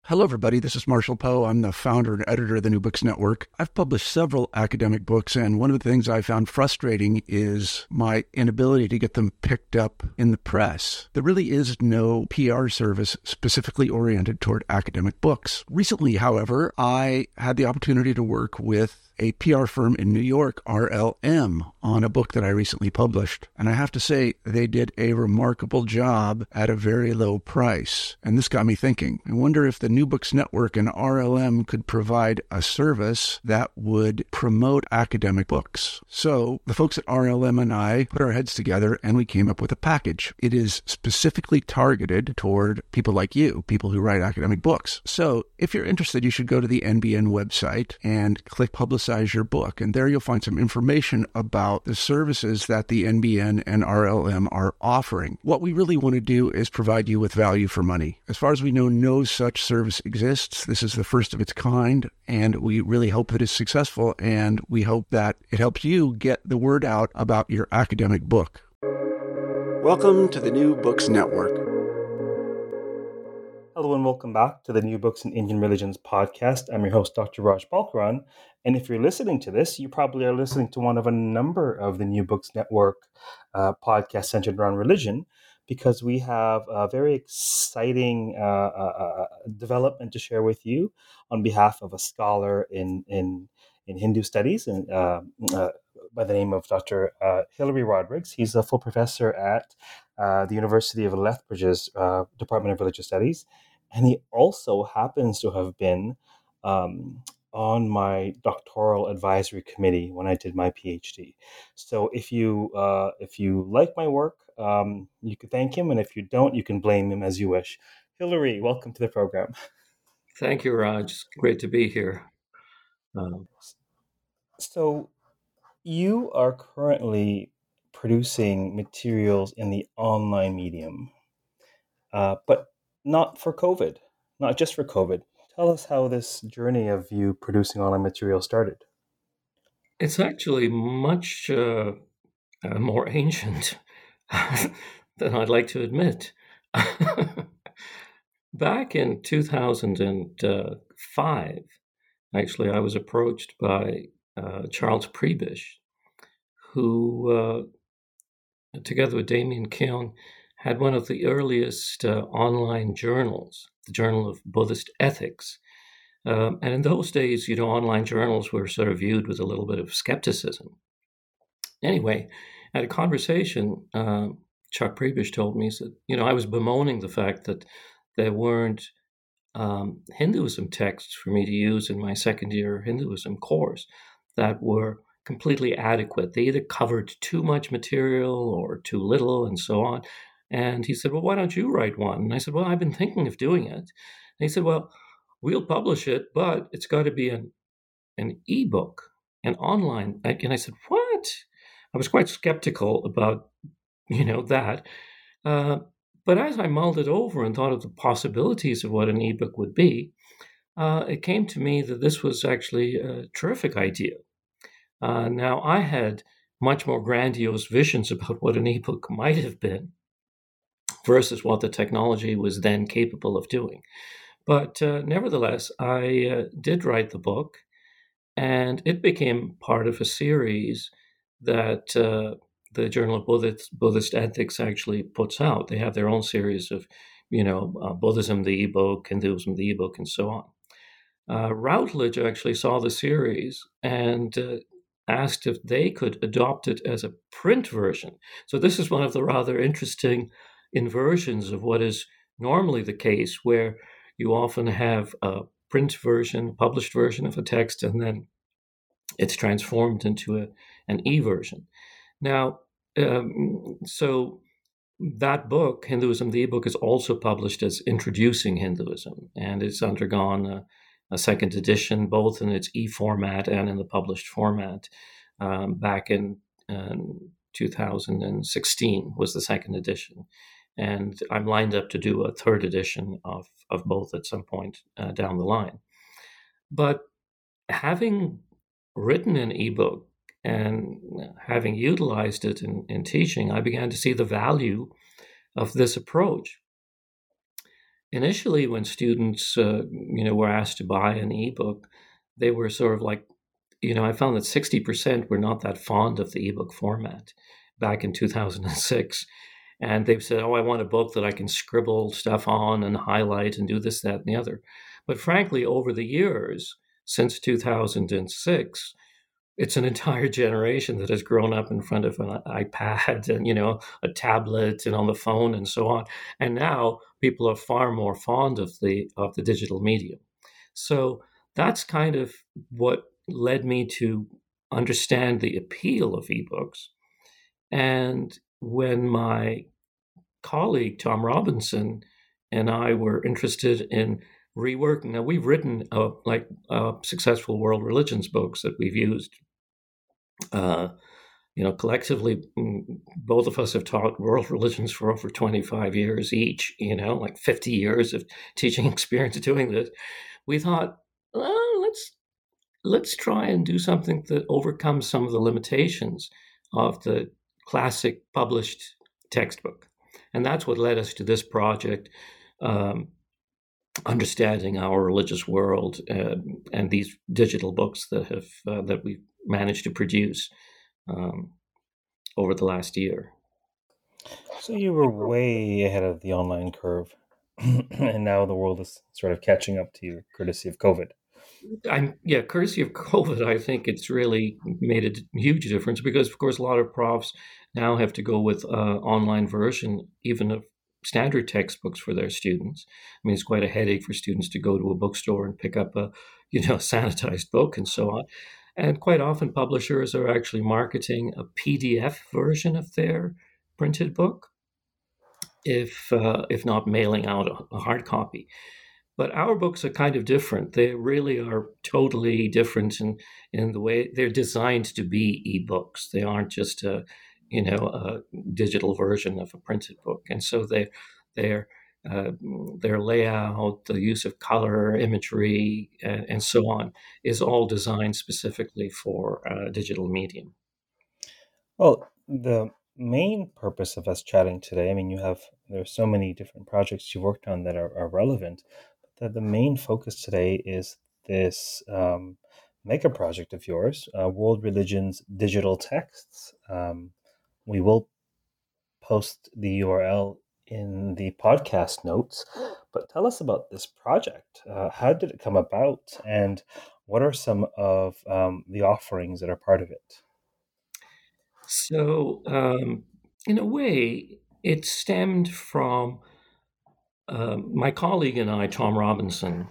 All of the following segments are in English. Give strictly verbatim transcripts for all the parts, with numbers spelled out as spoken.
Hello, everybody. This is Marshall Poe. I'm the founder and editor of the New Books Network. I've published several academic books, and one of the things I found frustrating is my inability to get them picked up in the press. There really is no P R service specifically oriented toward academic books. Recently, however, I had the opportunity to work with a P R firm in New York, R L M, on a book that I recently published. And I have to say, they did a remarkable job at a very low price. And this got me thinking. I wonder if the New Books Network and R L M could provide a service that would promote academic books. So the folks at R L M and I put our heads together and we came up with a package. It is specifically targeted toward people like you, people who write academic books. So if you're interested, you should go to the N B N website and click Publicize your book. And there you'll find some information about the services that the N B N and R L M are offering. What we really want to do is provide you with value for money. As far as we know, no such service exists. This is the first of its kind, and we really hope that it's successful, and we hope that it helps you get the word out about your academic book. Welcome to the New Books Network. Hello and welcome back to the New Books in Indian Religions podcast. I'm your host, Doctor Raj Balkaran. And if you're listening to this, you probably are listening to one of a number of the New Books Network uh, podcasts centered around religion, because we have a very exciting uh, uh, development to share with you on behalf of a scholar in in, in Hindu studies and uh, uh, by the name of Doctor Uh, Hilary Rodrigues. He's a full professor at uh, the University of Lethbridge's uh, Department of Religious Studies. And he also happens to have been um, on my doctoral advisory committee when I did my PhD. So if you uh, if you like my work, um, you can thank him. And if you don't, you can blame him as you wish. Hilary, welcome to the program. Thank you, Raj. It's great to be here. Um, so you are currently producing materials in the online medium, uh, but not for COVID, not just for COVID. Tell us how this journey of you producing online material started. It's actually much uh, uh, more ancient than I'd like to admit. Back in two thousand five, actually, I was approached by uh, Charles Prebish, who, uh, together with Damien Keown, had one of the earliest uh, online journals, the Journal of Buddhist Ethics. Um, and in those days, you know, online journals were sort of viewed with a little bit of skepticism. Anyway, at a conversation, uh, Chuck Prebish told me, he said, you know, I was bemoaning the fact that there weren't um, Hinduism texts for me to use in my second year Hinduism course that were completely adequate. They either covered too much material or too little and so on. And he said, well, why don't you write one? And I said, well, I've been thinking of doing it. And he said, well, we'll publish it, but it's got to be an, an ebook, an online. And I said, what? I was quite skeptical about, you know, that. Uh, but as I mulled it over and thought of the possibilities of what an ebook would be, uh, it came to me that this was actually a terrific idea. Uh, now, I had much more grandiose visions about what an ebook might have been versus what the technology was then capable of doing. But uh, nevertheless, I uh, did write the book, and it became part of a series that uh, the Journal of Buddhist, Buddhist Ethics actually puts out. They have their own series of, you know, uh, Buddhism, the ebook, Hinduism, the ebook, and so on. Uh, Routledge actually saw the series and uh, asked if they could adopt it as a print version. So this is one of the rather interesting inversions of what is normally the case, where you often have a print version, published version of a text, and then it's transformed into a, an e-version. Now, um, so that book, Hinduism, the ebook, is also published as Introducing Hinduism, and it's undergone a, a second edition, both in its e-format and in the published format. Um, back in uh, two thousand sixteen was the second edition. And I'm lined up to do a third edition of, of both at some point uh, down the line. But having written an ebook and having utilized it in, in teaching, I began to see the value of this approach. initially, when students, uh, you know, were asked to buy an ebook, they were sort of like, you know, I found that sixty percent were not that fond of the ebook format back in two thousand six. And they've said, oh, I want a book that I can scribble stuff on and highlight and do this, that, and the other. But frankly, over the years, since two thousand six, it's an entire generation that has grown up in front of an iPad and, you know, a tablet and on the phone and so on. And now people are far more fond of the of the digital medium. So that's kind of what led me to understand the appeal of ebooks. And when my colleague, Tom Robinson, and I were interested in reworking, now we've written uh, like uh, successful world religions books that we've used. Uh, you know, collectively, both of us have taught world religions for over twenty-five years each, you know, like fifty years of teaching experience doing this. We thought, well, let's let's try and do something that overcomes some of the limitations of the classic published textbook. And that's what led us to this project, um, understanding our religious world, uh, and these digital books that have uh, that we've managed to produce um, over the last year. So you were way ahead of the online curve, and now the world is sort of catching up to you, courtesy of COVID. I'm, yeah, courtesy of COVID, I think it's really made a huge difference because, of course, a lot of profs now have to go with uh, online version, even of standard textbooks for their students. I mean, it's quite a headache for students to go to a bookstore and pick up a, you know, sanitized book and so on. And quite often, publishers are actually marketing a P D F version of their printed book, if uh, if not mailing out a, a hard copy. But our books are kind of different. They really are totally different in, in the way they're designed to be ebooks. They aren't just a, you know, a digital version of a printed book. And so they, they're, uh, their layout, the use of color, imagery, and, and so on is all designed specifically for a digital medium. Well, the main purpose of us chatting today, I mean, you have, there's so many different projects you've worked on that are, are relevant. The, the main focus today is this um, mega project of yours, uh, World Religions Digital Texts. Um, we will post the U R L in the podcast notes, but tell us about this project. Uh, how did it come about, and what are some of um, the offerings that are part of it? So, um, in a way, it stemmed from uh, my colleague and I, Tom Robinson.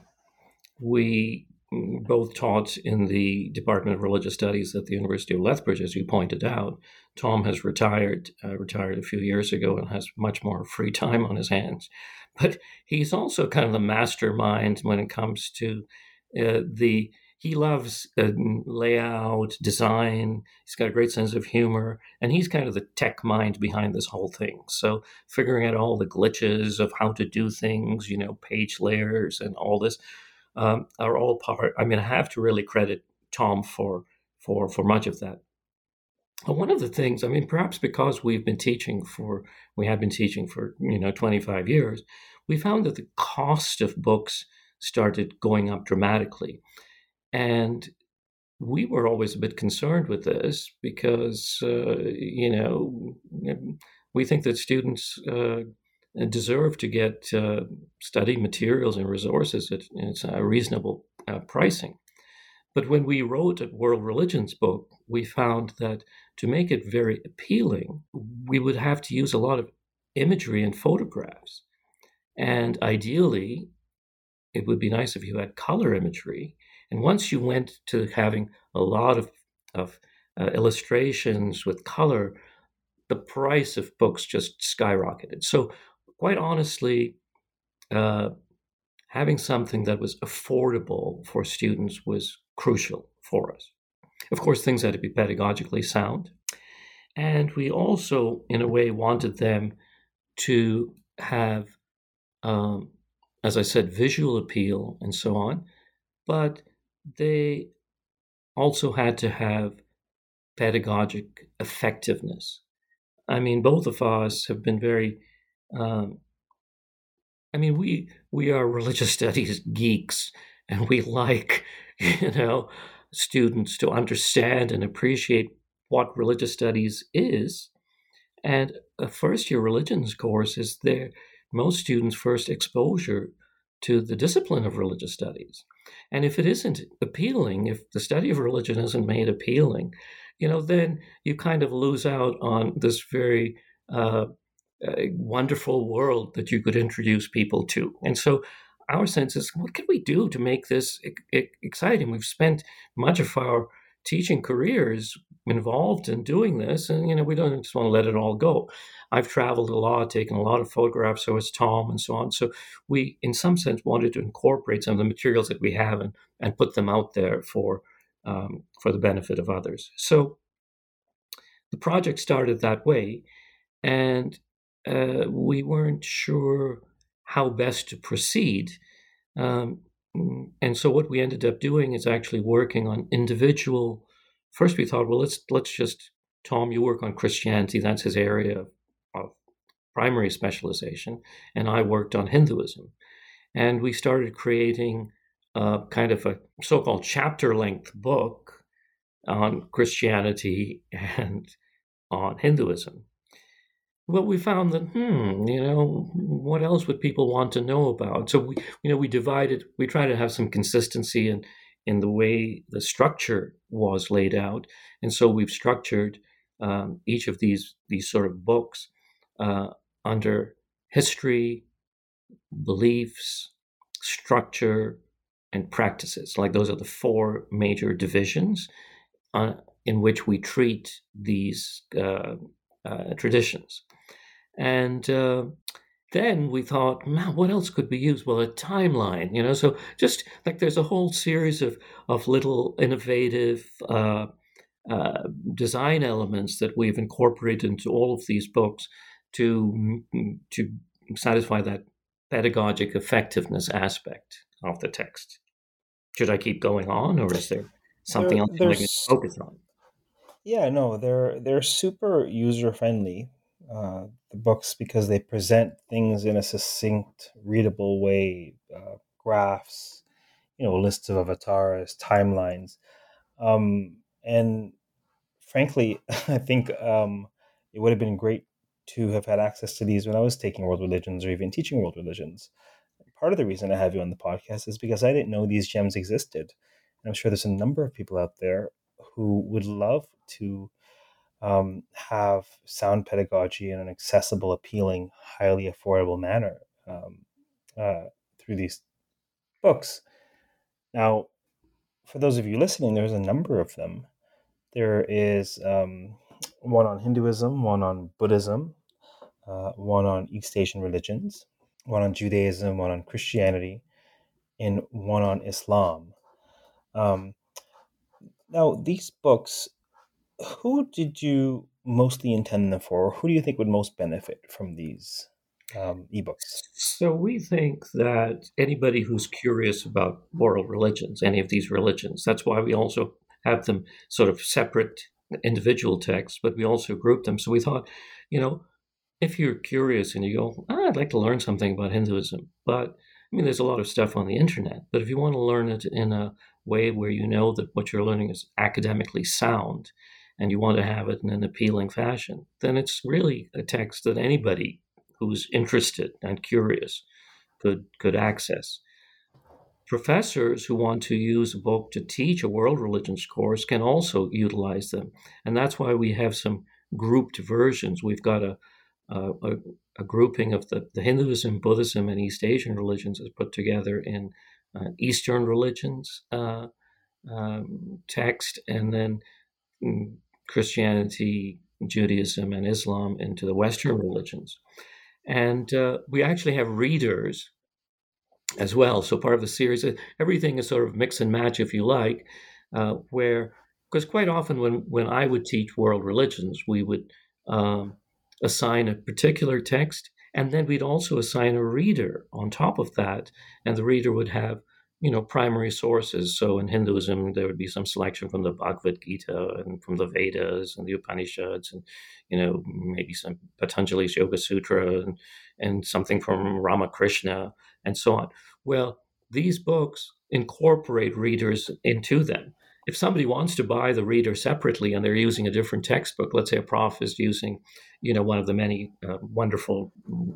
We both taught in the Department of Religious Studies at the University of Lethbridge, as you pointed out. Tom has retired, uh, retired a few years ago and has much more free time on his hands. But he's also kind of the mastermind when it comes to uh, the, he loves uh, layout, design. He's got a great sense of humor, and he's kind of the tech mind behind this whole thing. So figuring out all the glitches of how to do things, you know, page layers and all this, Um, are all part. I mean, I have to really credit Tom for for for much of that. And one of the things, I mean, perhaps because we've been teaching for, we have been teaching for, you know, twenty-five years, we found that the cost of books started going up dramatically. And we were always a bit concerned with this because, uh, you know, we think that students uh, deserve to get uh, study materials and resources at, at a reasonable uh, pricing. But when we wrote a World Religions book, we found that to make it very appealing, we would have to use a lot of imagery and photographs. And ideally, it would be nice if you had color imagery. And once you went to having a lot of, of uh, illustrations with color, the price of books just skyrocketed. So quite honestly, uh, having something that was affordable for students was crucial for us. Of course, things had to be pedagogically sound. And we also, in a way, wanted them to have, um, as I said, visual appeal and so on, but they also had to have pedagogic effectiveness. I mean, both of us have been very um, I mean, we we are religious studies geeks, and we like, you know, students to understand and appreciate what religious studies is. And a first year religions course is their most students' first exposure to the discipline of religious studies. And if it isn't appealing, if the study of religion isn't made appealing, you know, then you kind of lose out on this very uh, uh, wonderful world that you could introduce people to. And so our sense is, what can we do to make this e- e- exciting? We've spent much of our teaching careers involved in doing this, and you know we don't just want to let it all go. I've traveled a lot, taken a lot of photographs, so has Tom, and so on. So we, in some sense, wanted to incorporate some of the materials that we have and, and put them out there for um, for the benefit of others. So the project started that way, and uh, we weren't sure how best to proceed. Um, and so what we ended up doing is actually working on individual. First, we thought, well, let's let's just Tom, you work on Christianity. That's his area of primary specialization, and I worked on Hinduism. And we started creating a kind of a so-called chapter-length book on Christianity and on Hinduism. Well, we found that, hmm, you know, what else would people want to know about? So we, you know, we divided. We try to have some consistency in in the way the structure was laid out, and so we've structured um, each of these these sort of books uh, under history, beliefs, structure, and practices. Like those are the four major divisions uh, in which we treat these uh, uh, traditions. And uh, then we thought, man, what else could we use? Well, a timeline, you know. So just like there's a whole series of of little innovative uh, uh, design elements that we've incorporated into all of these books to to satisfy that pedagogic effectiveness aspect of the text. Should I keep going on, or is there something They're else you'd they're like me to s- focus on? yeah, no, they're they're super user friendly. Uh, the books because they present things in a succinct, readable way, uh, graphs, you know, lists of avatars, timelines, um, and frankly, I think um, it would have been great to have had access to these when I was taking world religions or even teaching world religions. Part of the reason I have you on the podcast is because I didn't know these gems existed. And I'm sure there's a number of people out there who would love to um, have sound pedagogy in an accessible, appealing, highly affordable manner um, uh, through these books. Now, for those of you listening, there's a number of them. There is um, one on Hinduism, one on Buddhism, uh, one on East Asian religions, one on Judaism, one on Christianity, and one on Islam. Um, now, these books, who did you mostly intend them for? Who do you think would most benefit from these um, ebooks? So we think that anybody who's curious about world religions, any of these religions, that's why we also have them sort of separate individual texts, but we also group them. So we thought, you know, if you're curious and you go, ah, I'd like to learn something about Hinduism, but I mean, there's a lot of stuff on the internet, but if you want to learn it in a way where you know that what you're learning is academically sound and you want to have it in an appealing fashion, then it's really a text that anybody who's interested and curious could could access. Professors who want to use a book to teach a world religions course can also utilize them, and that's why we have some grouped versions. We've got a a, a, a grouping of the, the Hinduism, Buddhism, and East Asian religions is put together in uh, Eastern religions uh, um, text, and then mm, Christianity, Judaism, and Islam into the Western religions. And uh, we actually have readers as well. So part of the series, uh, everything is sort of mix and match, if you like, uh, where because quite often when when I would teach world religions, we would um, assign a particular text, and then we'd also assign a reader on top of that, and the reader would have you know, primary sources. So in Hinduism, there would be some selection from the Bhagavad Gita and from the Vedas and the Upanishads, and, you know, maybe some Patanjali's Yoga Sutra and, and something from Ramakrishna and so on. Well, these books incorporate readers into them. If somebody wants to buy the reader separately and they're using a different textbook, let's say a prof is using, you know, one of the many uh, wonderful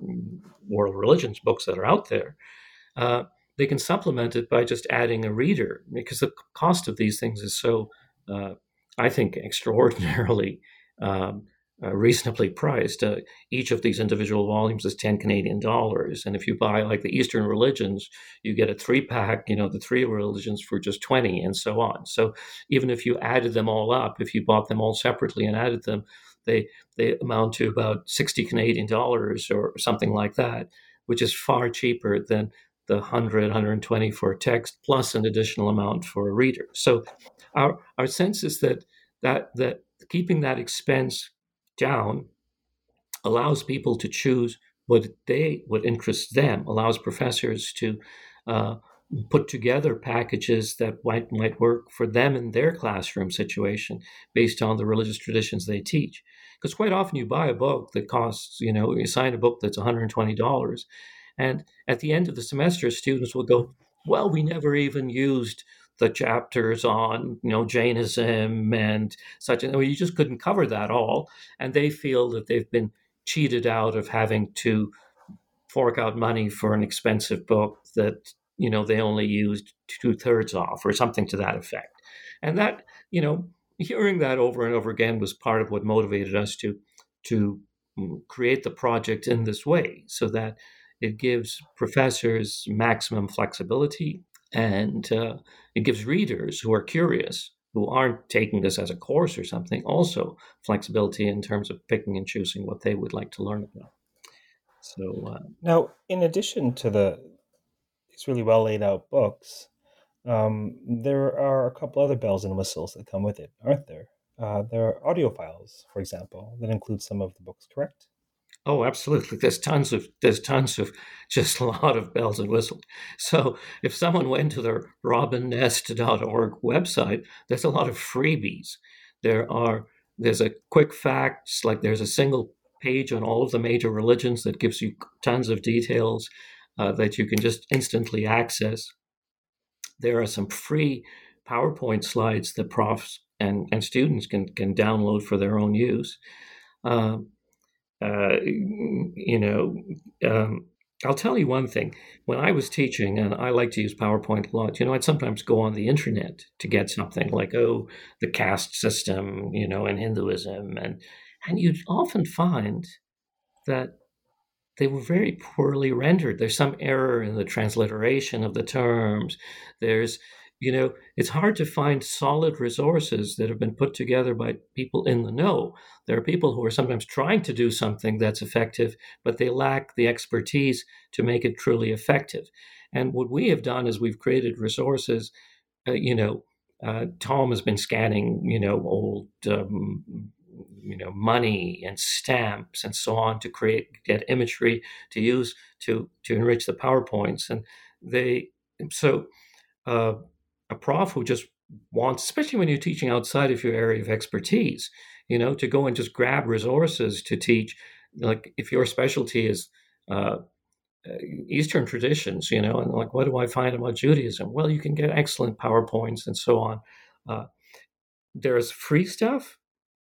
world religions books that are out there, uh, they can supplement it by just adding a reader, because the cost of these things is so, uh, I think, extraordinarily um, uh, reasonably priced. Uh, each of these individual volumes is ten Canadian dollars. And if you buy like the Eastern religions, you get a three pack, you know, the three religions for just twenty, and so on. So even if you added them all up, if you bought them all separately and added them, they, they amount to about sixty Canadian dollars or something like that, which is far cheaper than the one hundred, one hundred twenty for a text, plus an additional amount for a reader. So our our sense is that that that keeping that expense down allows people to choose what they what interests them, allows professors to uh, put together packages that might might work for them in their classroom situation based on the religious traditions they teach. Because quite often you buy a book that costs, you know, you sign a book that's one hundred twenty dollars. And at the end of the semester, students will go, well, we never even used the chapters on, you know, Jainism and such. And you just couldn't cover that all. And they feel that they've been cheated out of having to fork out money for an expensive book that, you know, they only used two thirds off or something to that effect. And that, you know, hearing that over and over again was part of what motivated us to, to create the project in this way, so that it gives professors maximum flexibility, and uh, it gives readers who are curious, who aren't taking this as a course or something, also flexibility in terms of picking and choosing what they would like to learn about. So uh, now, in addition to the these really well laid out books, um, there are a couple other bells and whistles that come with it, aren't there? Uh, there are audio files, for example, that include some of the books, correct? Oh, absolutely. There's tons of there's tons of just a lot of bells and whistles. So if someone went to the robin nest dot org website, there's a lot of freebies. There are there's a quick facts, like there's a single page on all of the major religions that gives you tons of details uh, that you can just instantly access. There are some free PowerPoint slides that profs and, and students can can download for their own use. Um, Uh, you know, um, I'll tell you one thing. When I was teaching, and I like to use PowerPoint a lot, you know, I'd sometimes go on the internet to get something like, oh, the caste system, you know, in Hinduism. And, and you'd often find that they were very poorly rendered. There's some error in the transliteration of the terms. There's, you know, it's hard to find solid resources that have been put together by people in the know. There are people who are sometimes trying to do something that's effective, but they lack the expertise to make it truly effective. And what we have done is we've created resources, uh, you know, uh, Tom has been scanning, you know, old, um, you know, money and stamps and so on to create, get imagery to use to, to enrich the PowerPoints. And they, so, uh, a prof who just wants, especially when you're teaching outside of your area of expertise, you know, to go and just grab resources to teach, like if your specialty is uh, Eastern traditions, you know, and like, what do I find about Judaism? Well, you can get excellent PowerPoints and so on. Uh, there's free stuff.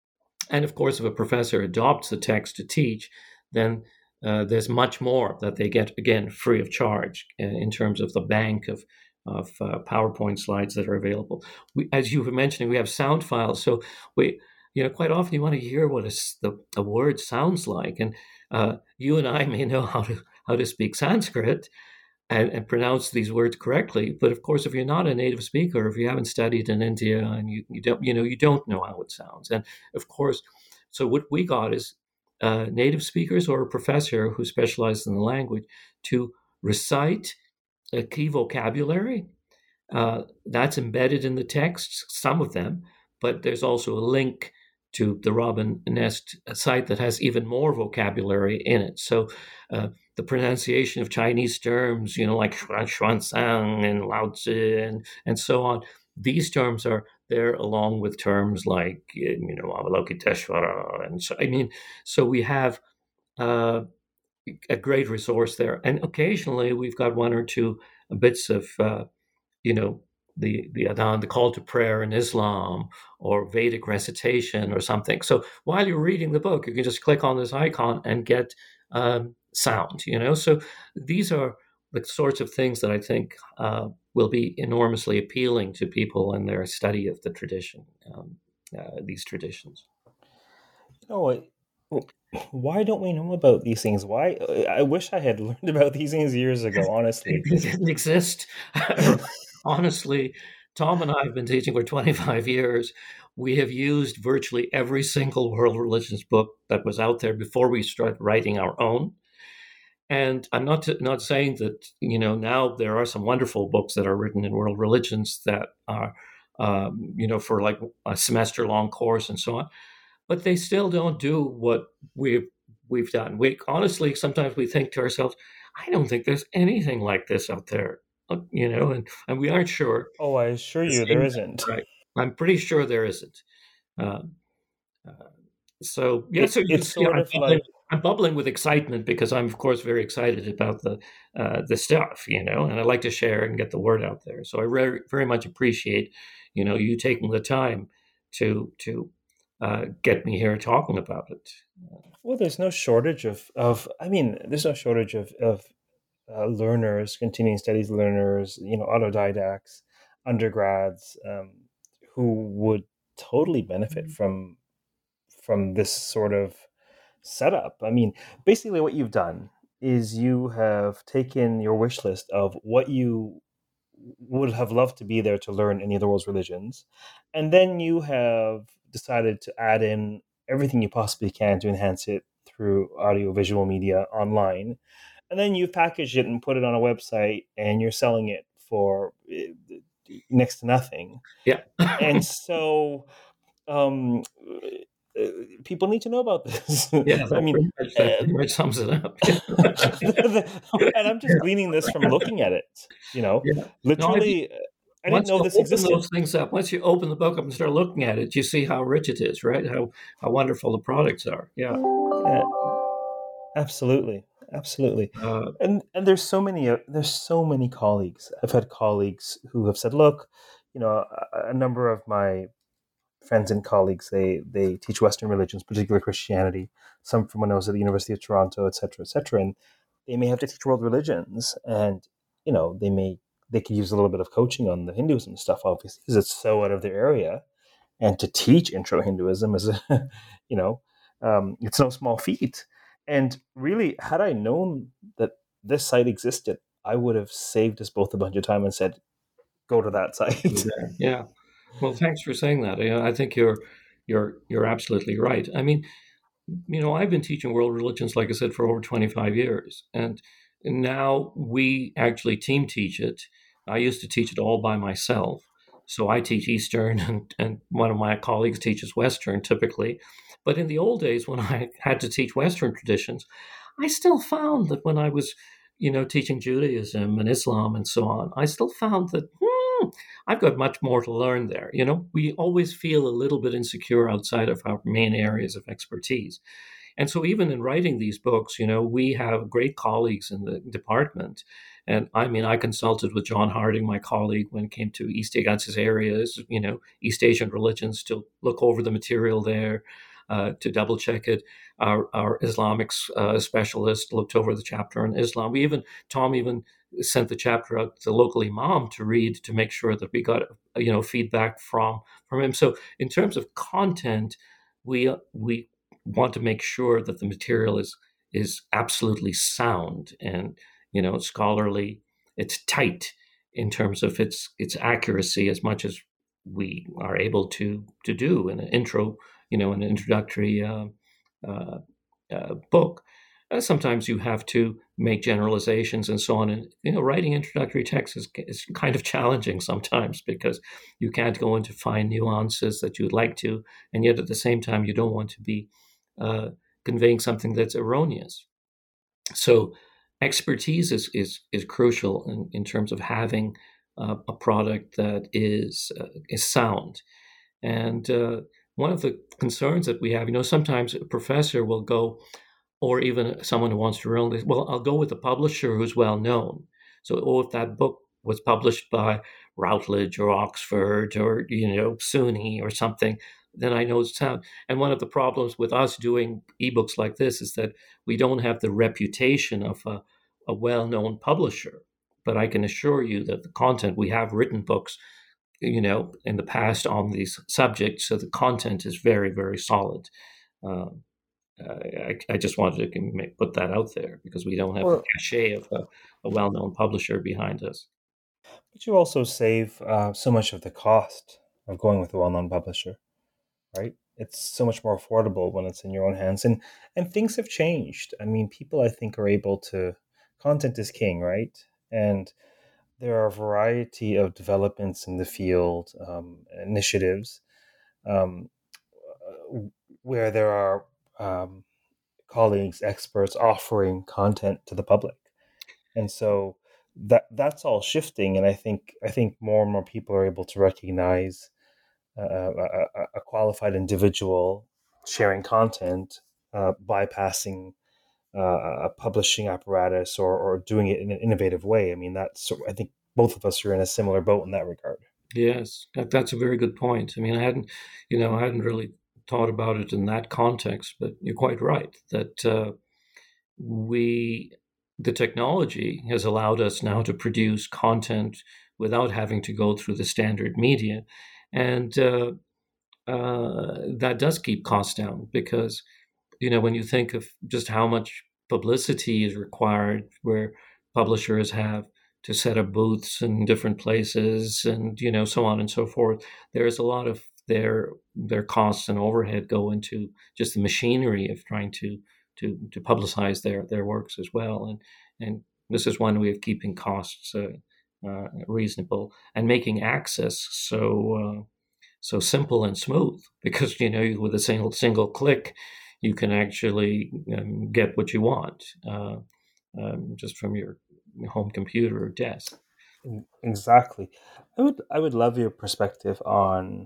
And of course, if a professor adopts the text to teach, then uh, there's much more that they get, again, free of charge in terms of the bank of of uh, PowerPoint slides that are available. We, as you were mentioning, we have sound files. So we, you know, quite often you want to hear what a, the, a word sounds like. And uh, you and I may know how to how to speak Sanskrit and, and pronounce these words correctly. But of course, if you're not a native speaker, if you haven't studied in India and you, you don't, you know, you don't know how it sounds. And of course, so what we got is uh, native speakers or a professor who specializes in the language to recite a key vocabulary uh, that's embedded in the text, some of them, but there's also a link to the Robin Nest site that has even more vocabulary in it. So uh, the pronunciation of Chinese terms, you know, like Xuanzang and Lao Tzu and, and so on, these terms are there along with terms like, you know, Avalokiteshvara. And so, I mean, so we have uh, a great resource there. And occasionally we've got one or two bits of, uh, you know, the the adhan, the call to prayer in Islam, or Vedic recitation or something. So while you're reading the book, you can just click on this icon and get um, sound, you know. So these are the sorts of things that I think uh, will be enormously appealing to people in their study of the tradition, um, uh, these traditions. You know what? Why don't we know about these things? Why? I wish I had learned about these things years ago, honestly. They didn't exist. Honestly, Tom and I have been teaching for twenty-five years. We have used virtually every single world religions book that was out there before we started writing our own. And I'm not t- not saying that, you know, now there are some wonderful books that are written in world religions that are, um, you know, for like a semester long course and so on, but they still don't do what we've we've done. We honestly sometimes we think to ourselves, I don't think there's anything like this out there, uh, you know, and, and we aren't sure. Oh, I assure The you, same there way, isn't. right? I'm pretty sure there isn't. Um, uh, so yeah, It, so you can it's see sort I'm of bubbling, like, I'm bubbling with excitement because I'm of course very excited about the uh, the stuff, you know, and I like to share and get the word out there. So I re- very much appreciate, you know, you taking the time to to uh, get me here talking about it. well, there's no shortage of, of I mean, there's no shortage of, of uh, learners, continuing studies learners, you know, autodidacts, undergrads, um, who would totally benefit from from this sort of setup. I mean, basically, what you've done is you have taken your wish list of what you would have loved to be there to learn any of the world's religions, and then you have decided to add in everything you possibly can to enhance it through audio visual media online, and then you've packaged it and put it on a website, and you're selling it for eh, next to nothing. Yeah. And so um, uh, people need to know about this. Yeah, I that mean, pretty much, that uh, pretty much sums it up. and I'm just gleaning this from looking at it. You know, Yeah. No, I think literally, uh, I didn't once know you this open existed. those things up, once you open the book up and start looking at it, you see how rich it is, right? How how wonderful the products are. Yeah. Yeah, absolutely, absolutely. Uh, And and there's so many uh, there's so many colleagues. I've had colleagues who have said, "Look, you know, a, a number of my friends and colleagues, they they teach Western religions, particularly Christianity. Some from when I was at the University of Toronto, et cetera, et cetera. And they may have to teach world religions, and you know, they may they could use a little bit of coaching on the Hinduism stuff, obviously, because it's so out of their area. And to teach intro Hinduism is, a, you know, um, it's no small feat. And really, had I known that this site existed, I would have saved us both a bunch of time and said, go to that site. yeah. Well, thanks for saying that. I, I think you're you're you're absolutely right. I mean, you know, I've been teaching world religions, like I said, for over twenty-five years, and now we actually team teach it. I used to teach it all by myself. So I teach Eastern, and, and one of my colleagues teaches Western typically. But in the old days, when I had to teach Western traditions, I still found that when I was, you know, teaching Judaism and Islam and so on, I still found that, hmm, I've got much more to learn there. You know, we always feel a little bit insecure outside of our main areas of expertise. And so even in writing these books, you know, we have great colleagues in the department. And I mean, I consulted with John Harding, my colleague, when it came to East Agassiz areas, you know, East Asian religions, to look over the material there, uh, to double check it. Our, our Islamic uh, specialist looked over the chapter on Islam. We even, Tom even sent the chapter out to the local imam to read to make sure that we got, you know, feedback from, from him. So in terms of content, we, we, want to make sure that the material is is absolutely sound and, you know, scholarly. It's tight in terms of its its accuracy as much as we are able to to do in an intro, you know, an introductory uh, uh, uh, book. Uh, sometimes you have to make generalizations and so on. And you know, writing introductory text is, is kind of challenging sometimes because you can't go into fine nuances that you'd like to, and yet at the same time you don't want to be uh, conveying something that's erroneous. So expertise is is, is crucial in, in terms of having uh, a product that is uh, is sound. And uh, one of the concerns that we have, you know, sometimes a professor will go, or even someone who wants to run this, well, I'll go with a publisher who's well known. So, oh, if that book was published by Routledge or Oxford or, you know, SUNY or something, then I know it's sound. And one of the problems with us doing ebooks like this is that we don't have the reputation of a, a well-known publisher. But I can assure you that the content, we have written books, you know, in the past on these subjects, so the content is very, very solid. Um, I, I just wanted to make, put that out there because we don't have well, the cachet of a, a well-known publisher behind us. But you also save uh, so much of the cost of going with a well-known publisher, right? It's so much more affordable when it's in your own hands. And and things have changed. I mean, people, I think, are able to, content is king, right? And there are a variety of developments in the field, um, initiatives, um, where there are um, colleagues, experts offering content to the public. And so that that's all shifting. And I think I think more and more people are able to recognize uh, a, a qualified individual sharing content, uh, bypassing uh, a publishing apparatus or, or doing it in an innovative way. I mean, that's, I think both of us are in a similar boat in that regard. Yes, that, that's a very good point. I mean, I hadn't, you know, I hadn't really thought about it in that context, but you're quite right that uh, we, the technology has allowed us now to produce content without having to go through the standard media. And uh, uh, that does keep costs down because, you know, when you think of just how much publicity is required where publishers have to set up booths in different places and, you know, so on and so forth, there's a lot of their their costs and overhead go into just the machinery of trying to to to publicize their their works as well. And and this is one way of keeping costs uh, uh, reasonable and making access so uh, so simple and smooth because, you know, with a single single click, you can actually um, get what you want uh, um, just from your home computer or desk. Exactly. I would I would love your perspective on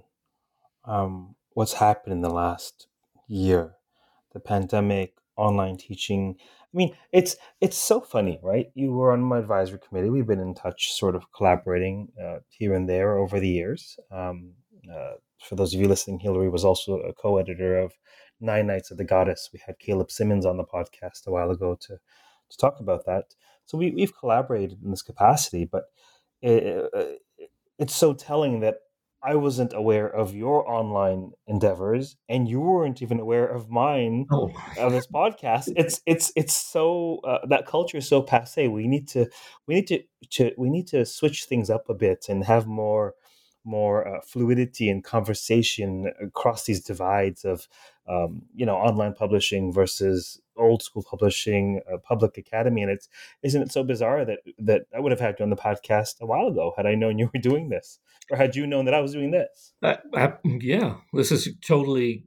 um, what's happened in the last year, the pandemic, online teaching. I mean, it's it's so funny, right? You were on my advisory committee. We've been in touch, sort of collaborating uh, here and there over the years. Um, uh, for those of you listening, Hillary was also a co-editor of Nine Nights of the Goddess. We had Caleb Simmons on the podcast a while ago to to talk about that. So we, we've collaborated in this capacity, but it, it's so telling that I wasn't aware of your online endeavors, and you weren't even aware of mine oh. on this podcast. It's it's it's so uh, that culture is so passé. We need to we need to, to we need to switch things up a bit and have more more uh, fluidity and conversation across these divides of um, you know online publishing versus old school publishing, uh, public academy. And it's isn't it so bizarre that that I would have had you on the podcast a while ago had I known you were doing this, or had you known that I was doing this? Uh, uh, yeah, this is totally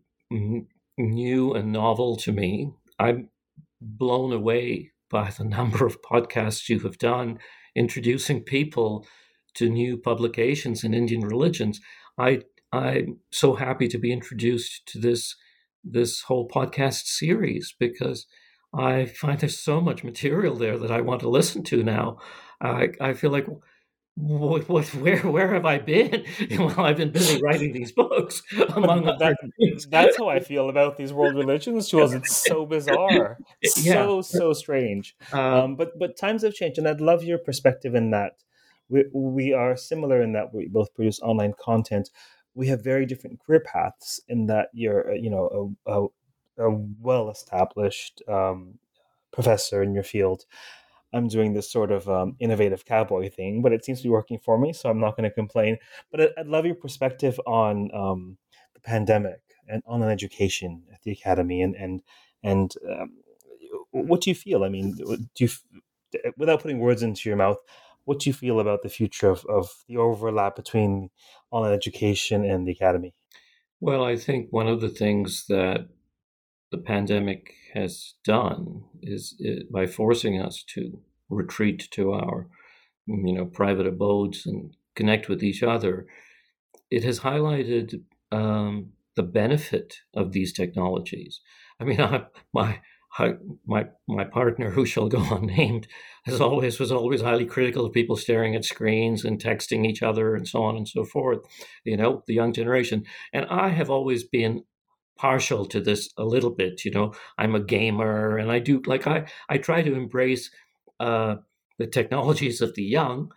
new and novel to me. I'm blown away by the number of podcasts you have done introducing people to new publications in Indian religions. I I'm so happy to be introduced to this this whole podcast series because I find there's so much material there that I want to listen to now. I I feel like, what, what where where have I been? Well, I've been busy writing these books, among but, but other that, things. That's how I feel about these world religions, Jules. It's so bizarre, Yeah. so so strange. Um, Um, but but times have changed, and I'd love your perspective in that. We we are similar in that we both produce online content. We have very different career paths in that you're you know a, a, a well established um, professor in your field. I'm doing this sort of um, innovative cowboy thing, but it seems to be working for me, so I'm not going to complain. But I'd, I'd love your perspective on um, the pandemic and online education at the academy, and and and um, what do you feel? I mean, do you, without putting words into your mouth, what do you feel about the future of, of the overlap between online education and the academy? Well, I think one of the things that the pandemic has done is it, by forcing us to retreat to our, you know, private abodes and connect with each other, it has highlighted um, the benefit of these technologies. I mean, I, my my my partner, who shall go unnamed, as always was always highly critical of people staring at screens and texting each other and so on and so forth. You know, the young generation, and I have always been partial to this a little bit. You know, I'm a gamer, and I do like I I try to embrace uh, the technologies of the young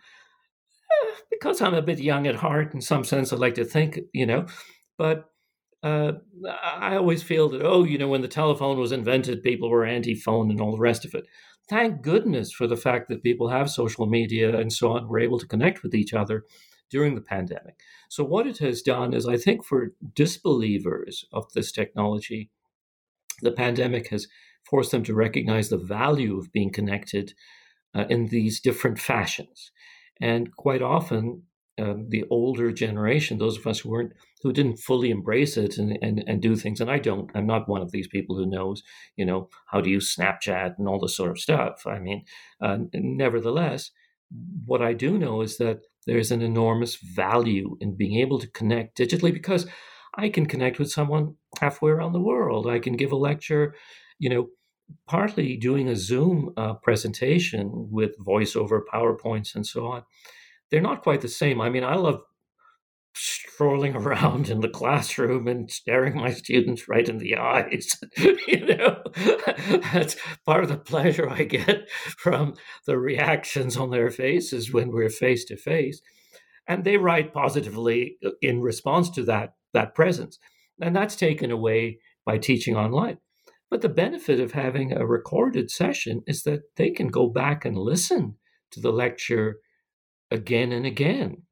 because I'm a bit young at heart. In some sense, I like to think, you know, but uh, I always feel that, oh, you know, when the telephone was invented, people were anti-phone and all the rest of it. Thank goodness for the fact that people have social media and so on, were able to connect with each other during the pandemic. So what it has done is, I think, for disbelievers of this technology, the pandemic has forced them to recognize the value of being connected uh, in these different fashions. And quite often, um, the older generation, those of us who weren't, who didn't fully embrace it and, and, and do things, and I don't, I'm not one of these people who knows, you know, how to use Snapchat and all this sort of stuff. I mean, uh, nevertheless, what I do know is that there's an enormous value in being able to connect digitally, because I can connect with someone halfway around the world. I can give a lecture, you know, partly doing a Zoom uh, presentation with voiceover, PowerPoints, and so on. They're not quite the same. I mean, I love strolling around in the classroom and staring my students right in the eyes. You know, that's part of the pleasure I get from the reactions on their faces when we're face to face. And they write positively in response to that, that presence. And that's taken away by teaching online. But the benefit of having a recorded session is that they can go back and listen to the lecture again and again.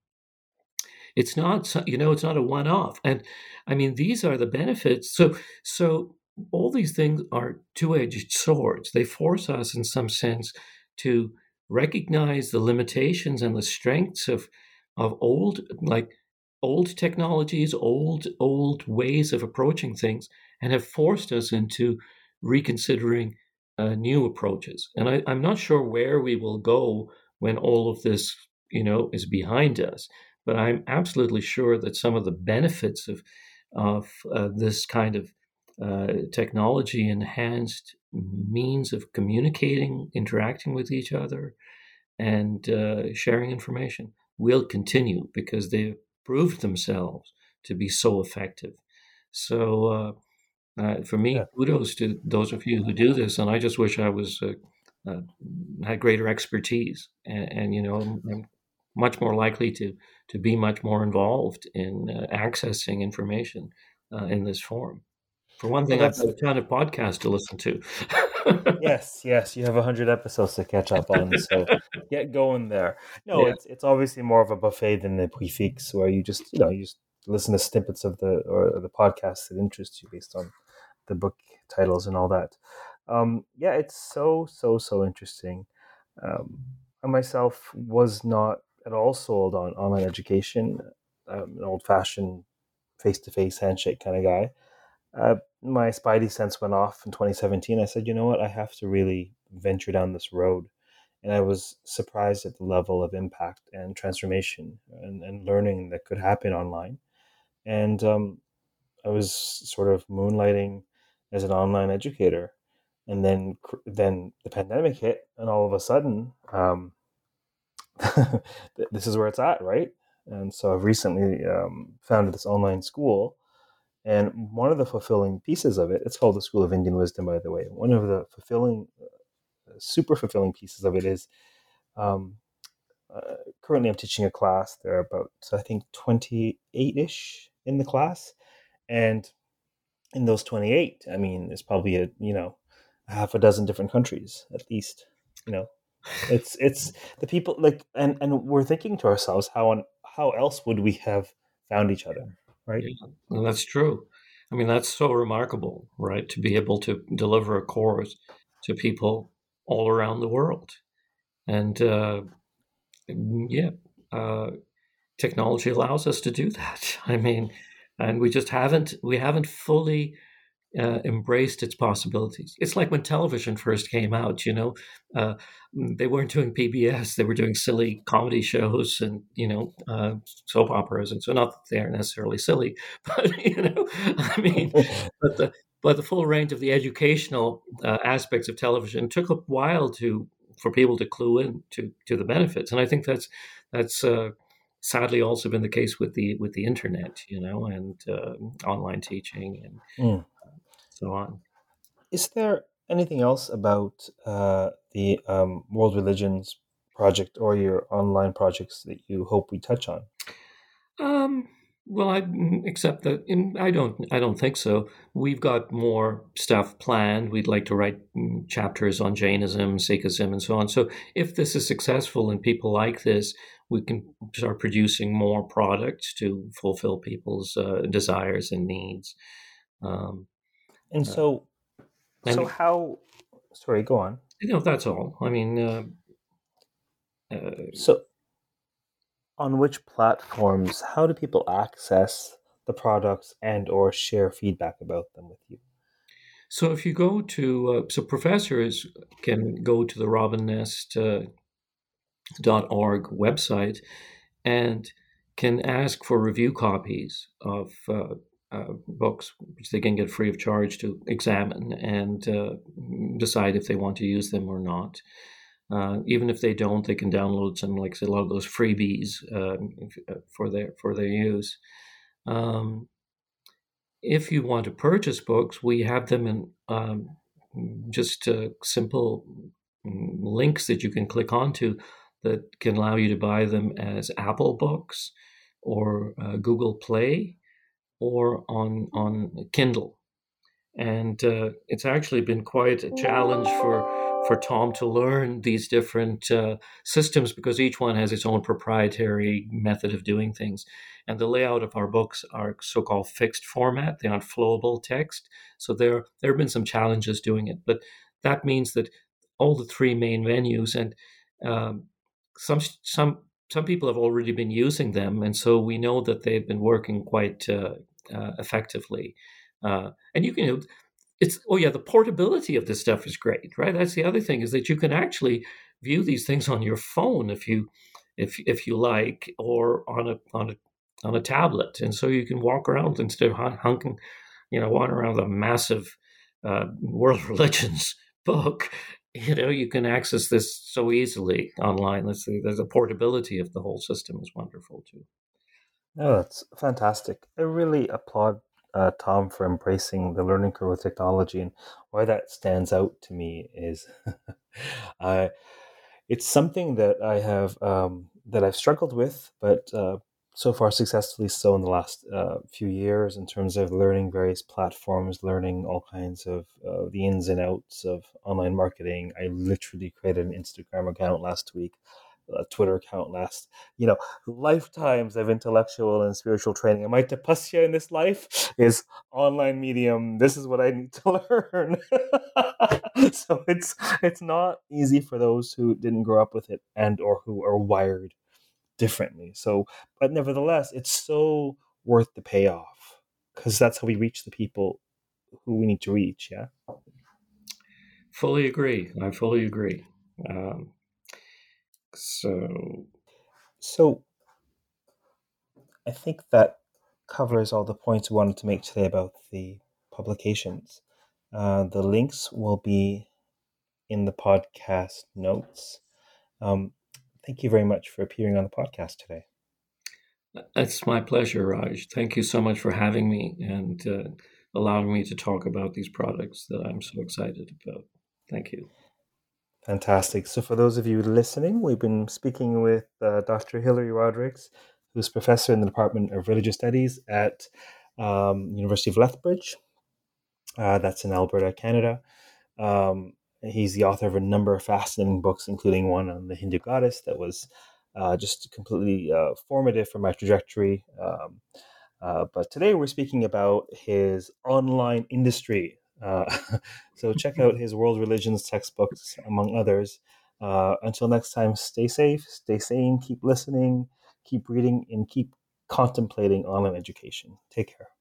It's not, you know, it's not a one-off. And I mean, these are the benefits. So, so all these things are two-edged swords. They force us, in some sense, to recognize the limitations and the strengths of of old, like old technologies, old old ways of approaching things, and have forced us into reconsidering uh, new approaches. And I, I'm not sure where we will go when all of this, you know, is behind us. But I'm absolutely sure that some of the benefits of of uh, this kind of uh, technology enhanced means of communicating, interacting with each other, and uh, sharing information will continue, because they've proved themselves to be so effective. So uh, uh, for me, Yeah. kudos to those of you who do this, and I just wish I was uh, uh, had greater expertise, and, and you know, I'm, I'm much more likely to to be much more involved in uh, accessing information uh, in this form. For one Well, thing, I've that's got a ton of podcasts to listen to. yes, yes. You have a hundred episodes to catch up on, so get going there. No, Yeah. it's it's obviously more of a buffet than the Puy Fix, where you just you know you just listen to snippets of the or the podcasts that interest you based on the book titles and all that. Um, yeah, it's so so so interesting. Um, I myself was not at all sold on online education. I'm an old fashioned face to face handshake kind of guy. Uh, my spidey sense went off in twenty seventeen. I said, you know what, I have to really venture down this road. And I was surprised at the level of impact and transformation and, and learning that could happen online. And um, I was sort of moonlighting as an online educator. And then then the pandemic hit, and all of a sudden, um, this is where it's at, right? And so I've recently um, founded this online school. And one of the fulfilling pieces of it, it's called the School of Indian Wisdom, by the way. One of the fulfilling, uh, super fulfilling pieces of it is um, uh, currently I'm teaching a class. There are about, I think, twenty-eight-ish in the class. And in those twenty-eight, I mean, there's probably a, you know, a half a dozen different countries at least, you know. It's it's the people like, and, and we're thinking to ourselves, how on how else would we have found each other, right? Yeah, well, that's true. I mean, that's so remarkable, right? To be able to deliver a course to people all around the world. And uh, yeah, uh, technology allows us to do that. I mean, and we just haven't we haven't fully uh, embraced its possibilities. It's like when television first came out. You know, uh, they weren't doing P B S; they were doing silly comedy shows and you know uh, soap operas, and so not that they are necessarily silly, but you know, I mean, but the but the full range of the educational uh, aspects of television took a while to for people to clue in to to the benefits, and I think that's that's. Uh, sadly also been the case with the with the internet, you know, and uh, online teaching and Mm. so on. Is there anything else about uh, the um, World Religions project or your online projects that you hope we touch on? Um, well, I except that in, I don't I don't think so. We've got more stuff planned. We'd like to write chapters on Jainism, Sikhism, and so on. So if this is successful and people like this, we can start producing more products to fulfill people's uh, desires and needs. Um, And uh, so, so and how? Sorry, go on. you know that's all. I mean, uh, uh, So, on which platforms? How do people access the products and or share feedback about them with you? so if you go to uh, so professors can go to the Robin Nest uh, dot org website and can ask for review copies of uh, uh, books, which they can get free of charge to examine and uh, decide if they want to use them or not. Uh, even if they don't, they can download some, like I said, a lot of those freebies um, if, uh, for their for their use. Um, if you want to purchase books, we have them in um, just uh, simple links that you can click onto that can allow you to buy them as Apple Books or uh, Google Play or on on Kindle. And uh, it's actually been quite a challenge for for Tom to learn these different uh, systems because each one has its own proprietary method of doing things. And the layout of our books are so-called fixed format; they aren't flowable text. So there there have been some challenges doing it, but that means that all the three main venues and um, some some some people have already been using them, and so we know that they've been working quite uh, uh, effectively. Uh, and you can, you know, it's oh yeah, the portability of this stuff is great, right? That's the other thing is that you can actually view these things on your phone if you if if you like, or on a on a on a tablet, and so you can walk around instead of hunking, you know, wandering around with a massive uh, world religions book. You know, you can access this so easily online. Let's see, there's a portability of the whole system is wonderful too. Oh, that's fantastic. I really applaud uh, Tom for embracing the learning curve with technology. And why that stands out to me is I, it's something that I have um, that I've struggled with, but uh, so far successfully so in the last uh, few years in terms of learning various platforms, learning all kinds of uh, the ins and outs of online marketing. I literally created an Instagram account last week, a Twitter account last, you know, lifetimes of intellectual and spiritual training. My tapasya in this life is online medium. This is what I need to learn. So it's it's not easy for those who didn't grow up with it and or who are wired differently. So, but nevertheless, it's so worth the payoff because that's how we reach the people who we need to reach. Yeah. Fully agree. I fully agree. Um, so, so I think that covers all the points we wanted to make today about the publications. Uh, the links will be in the podcast notes. Um, thank you very much for appearing on the podcast today. It's my pleasure, Raj. Thank you so much for having me and uh, allowing me to talk about these products that I'm so excited about. Thank you. Fantastic. So for those of you listening, we've been speaking with uh, Doctor Hilary Rodrigues, who's professor in the Department of Religious Studies at um, University of Lethbridge. Uh, that's in Alberta, Canada. Um, he's the author of a number of fascinating books, including one on the Hindu goddess that was uh, just completely uh, formative for my trajectory. Um, uh, but today we're speaking about his online industry Uh, so check out his world religions textbooks, among others. Uh, until next time, stay safe, stay sane, keep listening, keep reading, and keep contemplating online education. Take care.